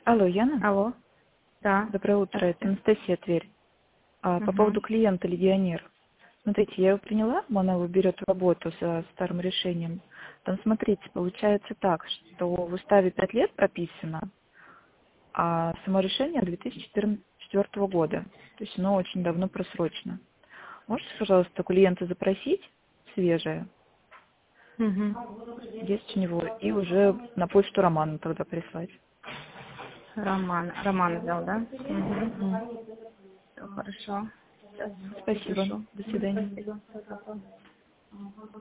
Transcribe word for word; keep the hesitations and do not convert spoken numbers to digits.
Алло, Яна? Алло. Да. Доброе утро, это Анастасия, Тверь. А, по Угу. поводу клиента «Легионер». Смотрите, я его приняла, она его берет в работу за старым решением. Там, смотрите, получается так, что в уставе пять лет прописано, а само решение две тысячи четвёртого года. То есть оно очень давно просрочено. Можете, пожалуйста, клиента запросить свежее? Угу. Есть у него. И уже на почту Романа тогда прислать. Роман. Роман взял, да? Угу. Мгм. Все хорошо. Сейчас Спасибо. запишу. До свидания. Спасибо.